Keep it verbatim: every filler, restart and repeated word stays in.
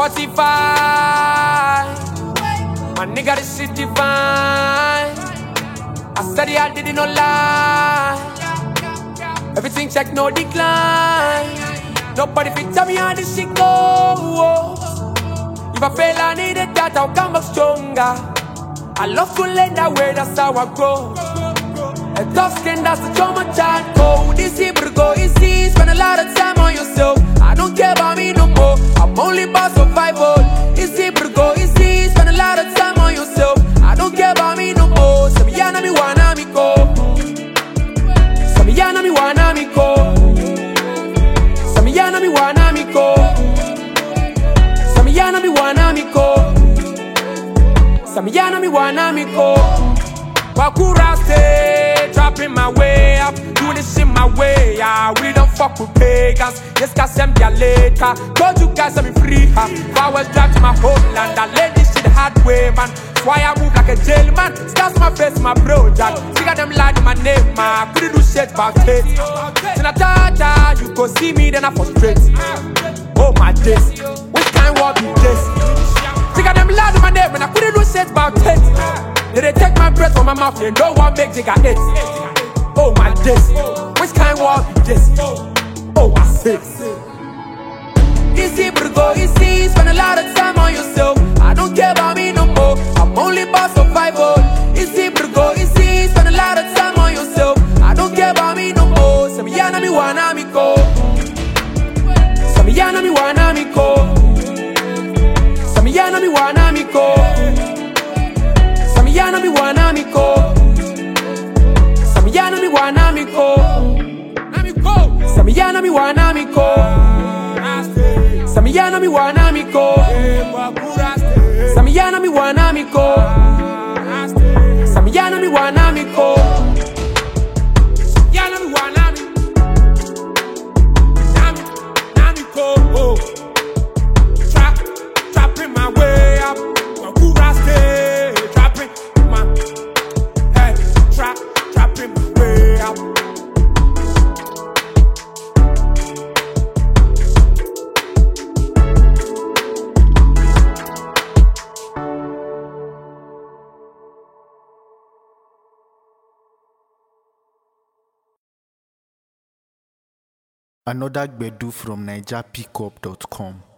forty-five. My nigga, this shit divine. I said it, I didn't no lie. Everything check, no decline. Nobody fit tell me how this shit go. If I fail, I need it, that I'll come back stronger. I love to learn that way, that's how I grow. A tough skin, that's the trauma child. Oh, this Hebrew go easy. Spend a lot of time on yourself. I don't care about me no more. I'm only about survival. This Hebrew go easy. Spend a lot of time on yourself. I don't care about me no more. Samiyana mi wana mi ko. Samiyana mi wana mi ko. Samiyana mi wana mi ko. Samiyana mi wana mi ko. Samiyana mi wana mi ko. Wakura stay, dropping my way up, doing this shit my way. Yeah, we don't fuck with pagans. Yes, guys, I'm there later. Told you guys I'm free. Huh? If I was dragged to my homeland, I laid this shit the hard way, man. That's why I move like a jail man. Stars my face, my bro, Jack. Figure them lied in my name, man. Couldn't do shit about it. Then I thought you go see me, then I frustrate. Oh my days, which kind of be this? Figure them lied in my name, and I couldn't do shit about it. Did they take my breath from my mouth? They know what make Jigga it. Oh my days, which kind of be this? Oh I say. Easy bro, go easy. Spend a lot of time on yourself. I don't care about me no more. I'm only about survival. Easy bro, go easy. Spend a lot of time on yourself. I don't care about me no more. Samiyana mi wana mi ko. Samiyana mi wana mi ko. Samiyana mi wana mi ko. Samiyana mi wana mi ko. Samiyana mi wana mi ko. Samiyana mi wana mi ko. Samiyana mi wana mi ko. Samiyana mi wana mi ko. Samiyana mi wana mi ko. Samiyana mi wana mi. Nami, nami ko. Trap, trapping my way up. Wakura stay. Trap, trapping my way up. Another Gbedu from Niger Pickup dot com.